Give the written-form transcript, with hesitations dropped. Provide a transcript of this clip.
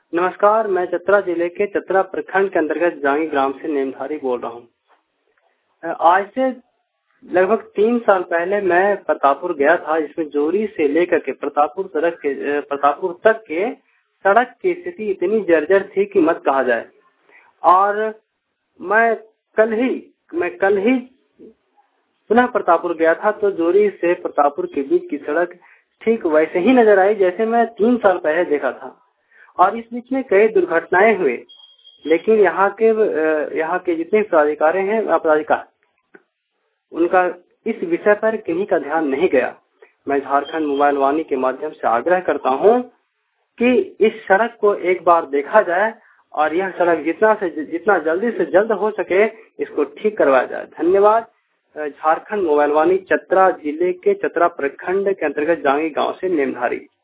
नमस्कार, मैं चतरा जिले के चतरा प्रखंड के अंतर्गत जांगी ग्राम से नेमधारी बोल रहा हूँ। आज से लगभग 3 साल पहले मैं प्रतापपुर गया था, जिसमें जोरी से लेकर के प्रतापपुर तक के सड़क की स्थिति इतनी जर्जर थी कि मत कहा जाए। और मैं कल ही पुनः प्रतापपुर गया था, तो जोरी से प्रतापपुर के बीच की सड़क ठीक वैसे ही नजर आई जैसे मैं 3 साल पहले देखा था। और इस बीच में कई दुर्घटनाएं हुए, लेकिन यहाँ के जितने पदाधिकारी उनका इस विषय पर कहीं का ध्यान नहीं गया। मैं झारखंड मोबाइल वाणी के माध्यम से आग्रह करता हूँ कि इस सड़क को एक बार देखा जाए और यह सड़क जितना जल्दी से जल्द हो सके इसको ठीक करवाया जाए। धन्यवाद। झारखंड मोबाइल वाणी चतरा जिले के चतरा प्रखंड के अंतर्गत जांगी गांव से नेमधारी।